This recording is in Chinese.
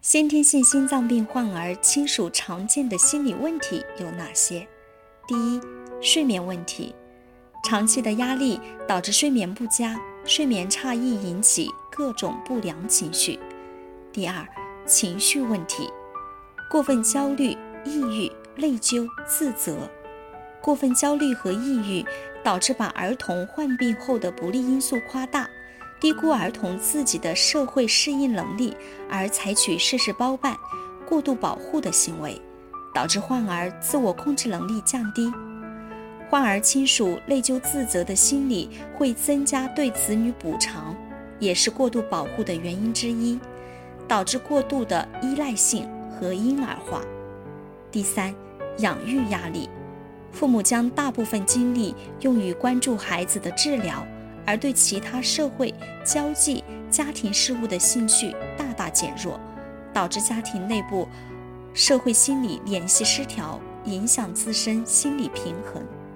先天性心脏病患儿亲属常见的心理问题有哪些？第一，睡眠问题。长期的压力导致睡眠不佳，睡眠差异引起各种不良情绪。第二，情绪问题。过分焦虑、抑郁、内疚、自责。过分焦虑和抑郁导致把儿童患病后的不利因素夸大，低估儿童自己的社会适应能力，而采取事事包办、过度保护的行为，导致患儿自我控制能力降低。患儿亲属内疚自责的心理会增加对子女补偿，也是过度保护的原因之一，导致过度的依赖性和婴儿化。第三，养育压力。父母将大部分精力用于关注孩子的治疗，而对其他社会、交际、家庭事务的兴趣大大减弱，导致家庭内部社会心理联系失调，影响自身心理平衡。